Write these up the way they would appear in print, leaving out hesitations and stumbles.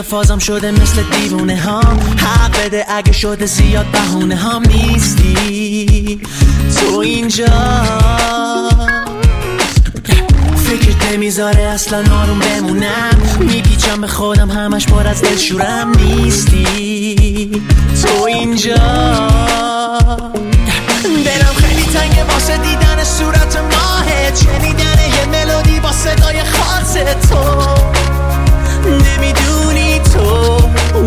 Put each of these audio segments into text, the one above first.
الفاظم شده مثل دیوونه هام. حق بده اگه شده زیاد بهونه هام. نیستی تو اینجا، فکرت نمیذاره اصلا آروم بمونم. میپیچم به خودم همش پر از دلشورم. نیستی تو اینجا، دلم خیلی تنگه واسه دیدن صورت ماهت، شنیدن یه ملودی با صدای خاص تو. نمیدونی تو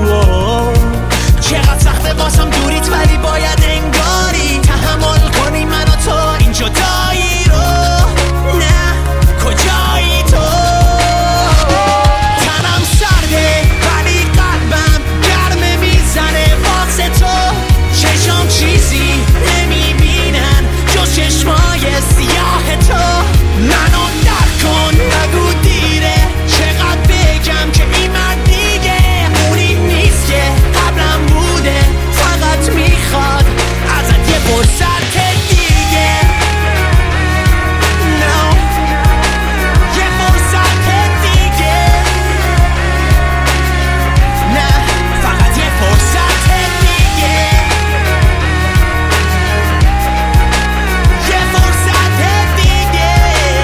چقدر سخته واسم دوریت، ولی باید انگاری تحمل کنی من و تو این جدایی رو. نه کجایی تو؟ تنم سرده ولی قلبم گرمه میزنه واسه تو. چشم چیزی نمیبینن جز چشمای سیاه تو. منو درک کن نگو دیره، چقدر بگم که این مرد دیگه اونی نیست که قبلم بوده. فقط میخواد ازت یه فرصت دیگه. No. یه فرصت دیگه. نه فقط یه فرصت دیگه. یه فرصت دیگه.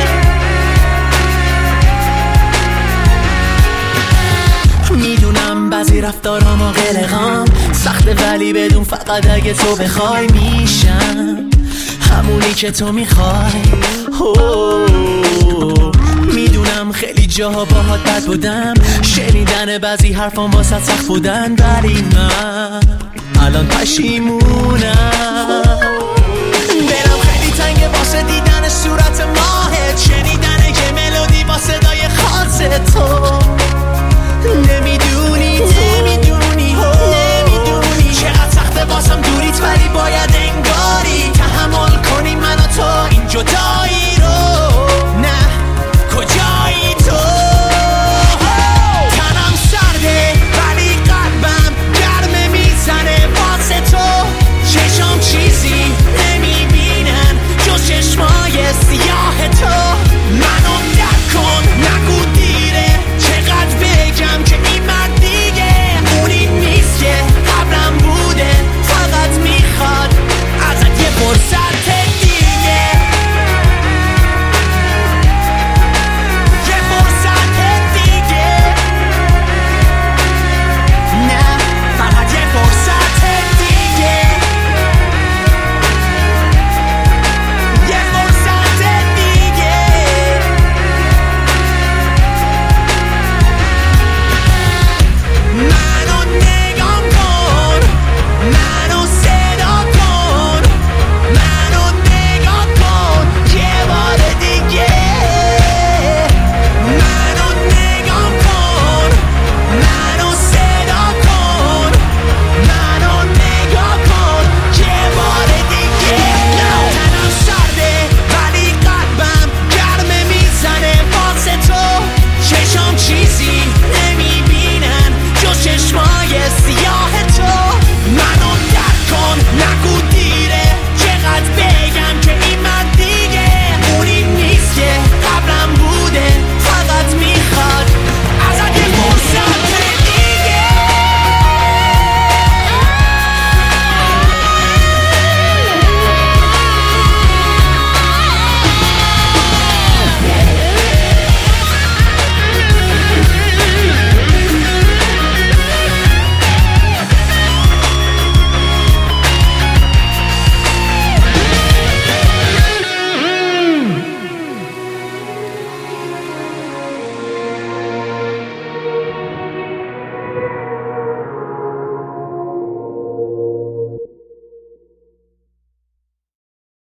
میدونم بعضی رفتارام و قلقام سخته، ولی بدون فقط اگه تو بخوای میشم همونی که تو میخوای. میدونم خیلی جاها باهات بد بودم، شنیدن بعضی حرفام واسه سخت بودن، ولی من الان پشیمونم.